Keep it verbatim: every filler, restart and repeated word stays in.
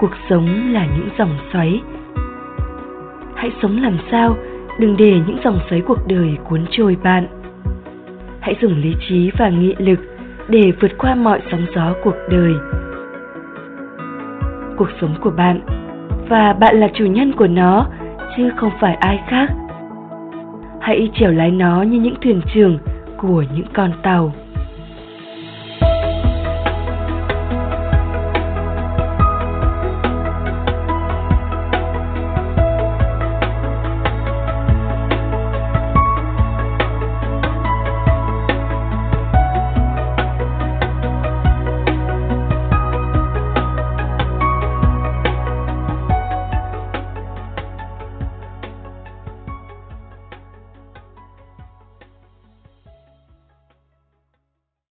Cuộc sống là những dòng xoáy. Hãy sống làm sao đừng để những dòng xoáy cuộc đời cuốn trôi bạn. Hãy dùng lý trí và nghị lực để vượt qua mọi sóng gió cuộc đời. Cuộc sống của bạn, và bạn là chủ nhân của nó, chứ không phải ai khác. Hãy chèo lái nó như những thuyền trưởng của những con tàu.